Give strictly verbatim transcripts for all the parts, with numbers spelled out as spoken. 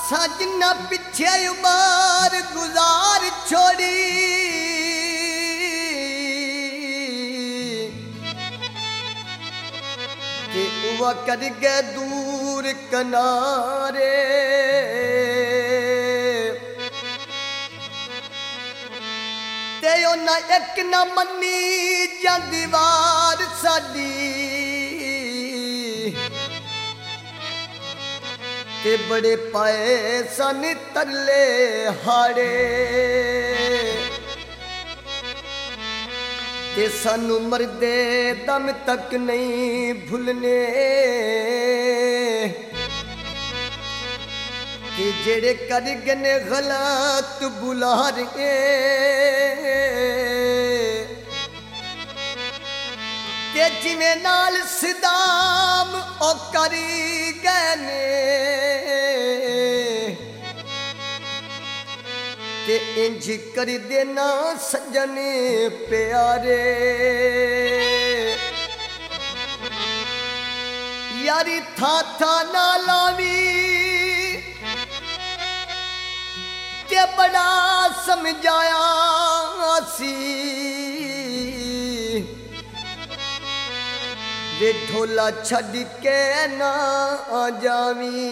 सजना पिछे उबार गुजार छोड़ी ते उवा कर गए दूर किनारे ते उन्हें एक न मनी जा दीवार साडी ते बड़े पाए सन तरले हाड़े ते सानू मरदे दम तक नहीं भूलने ते जेड़े कर गए गलत बुलारे ते जिवें नाल सदाम ओ करी गए ने ते इंज कर देना सजने प्यारे यारी था था ना लावी के बड़ा समझाया सी वे ढोला छड़ के ना जावी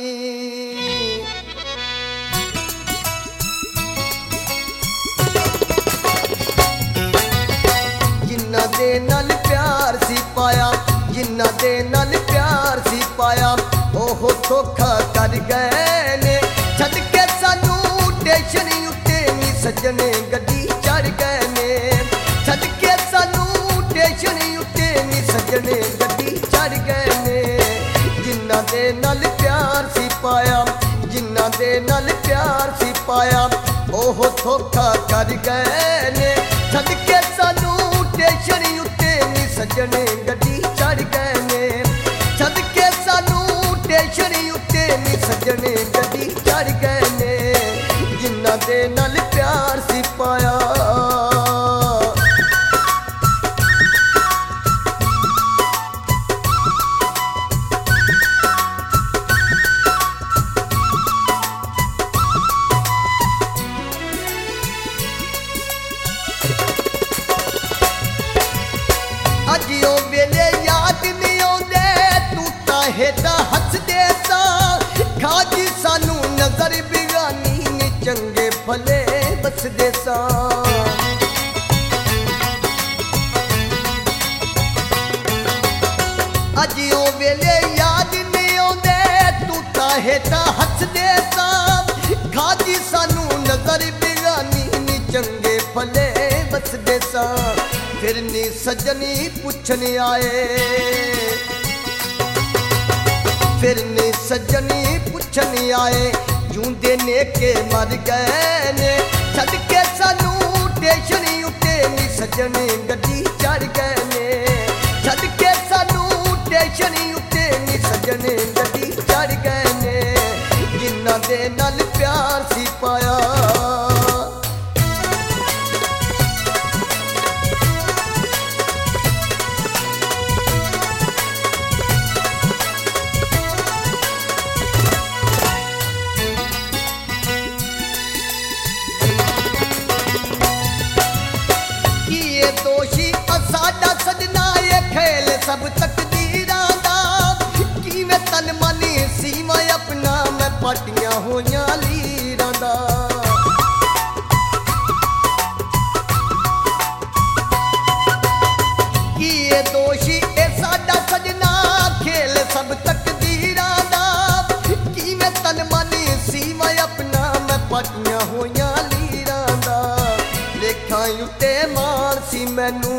जिन्ना दे नाल प्यार सी पाया जिन्ना दे नाल प्यार सी पाया ओह धोखा कर गए ने छड़ के सानू स्टेशन उत्ते नी सजने गड्डी चढ़ गए ने छड़ के सानू स्टेशन उत्ते नी सजने गड्डी चढ़ गए ने जिन्ना दे नाल प्यार सी पाया जिन्ना दे नाल प्यार सी पाया ओह धोखा कर गए ने छड़ के सानू स्टेशन उत्ते नी सजने गड्डी चढ़ गए ने छड़ के सानू स्टेशन उत्ते नी सजने गड्डी चढ़ गए ने जिन्ना दे नाल प्यार सी पाया अजियो वेले याद नहीं आउंदे तू तां हेदा हसदे सा खाजी सानू नजर बिगानी ने चंगे भले बसदे सा अजियो वेले याद नहीं आउंदे तू तां हेदा हसदे सा खाजी सानू नजर बिगानी ने चंगे भले बसदे सा फिर नी सजनी पुछने आए फिर नी सजनी पुछने आए जूंदे ने के मर गए ने छड़ के सानू स्टेशन उत्ते नी सजने गड्डी चढ़ गए ने छड़ के सानू स्टेशन उत्ते नी सजने गड्डी चढ़ गए ने जिन्ना दे नाल प्यार सी पाया दोषी साडा सजना ये खेल सब तकदीरां दा किवें तन मन सीमा अपना मैं पाटियां होइयां लीरां दा कि ये दोषी ए साडा सजना खेल सब तकदीरां दा किवें तन मन सीमा अपना मैं पाटियां होइयां लीरां दा लेखां उत्ते मार सी मैनू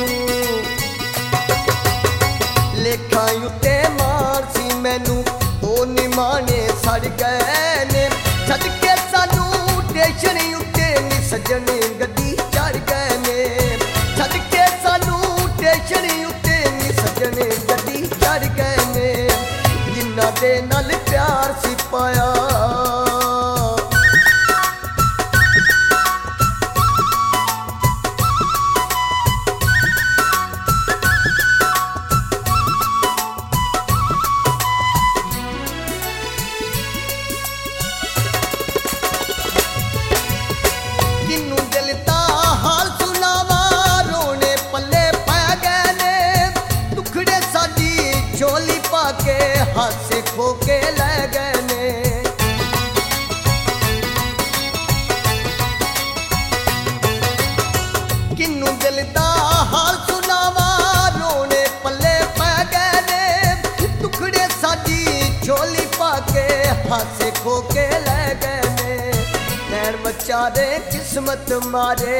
लेखां उत्ते मार सी मैनू ओ निमाने सड़ गए ने छड़ के सानू स्टेशन उत्ते नी सजने गड्डी चढ़ गए ने छड़ के सानू स्टेशन उत्ते नी सजने गड्डी चढ़ गए ने जिन्ना दे नाल प्यार सी पाया किन्नू दिल दा हाल सुनावा रोने पल्ले पै गए ने टुकड़े साडी झोली पाके हासे खो के ले गए ने नैन बेचारे किस्मत मारे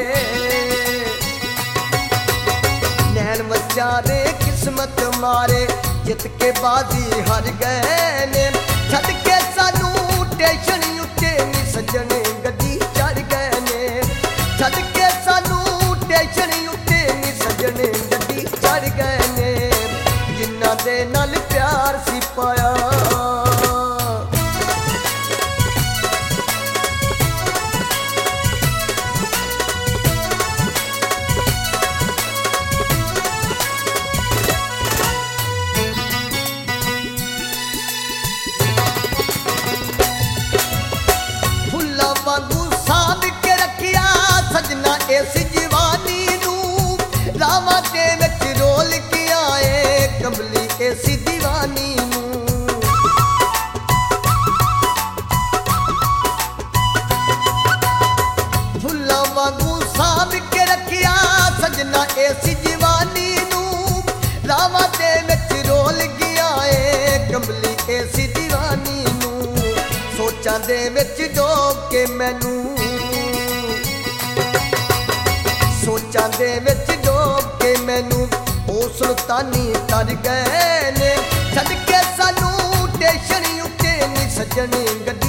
नैन बेचारे किस्मत मारे जित के बाजी हार गए ने छड़ के सानू स्टेशन उत्ते नी सजन गड्डी चढ़ गए ने छड़ के सानू स्टेशन उत्ते नी सजन गड्डी चढ़ गए ने जिन्ना दे नाल प्यार सी पाया इस जवानी नू रावा दे विच रोल के आए कमली इस दीवानी नू फुल्लां वांगू साभ के रखिया सजना इस जवानी नू रावा दे विच रोल के आए कमली इस दीवानी नू सोचां दे विच डोब के मैनू सोचां दे विच डोब के मैनू ओ सुल्तानी तर गए ने छड़ के सानू स्टेशन उत्ते नी सजन गड्डी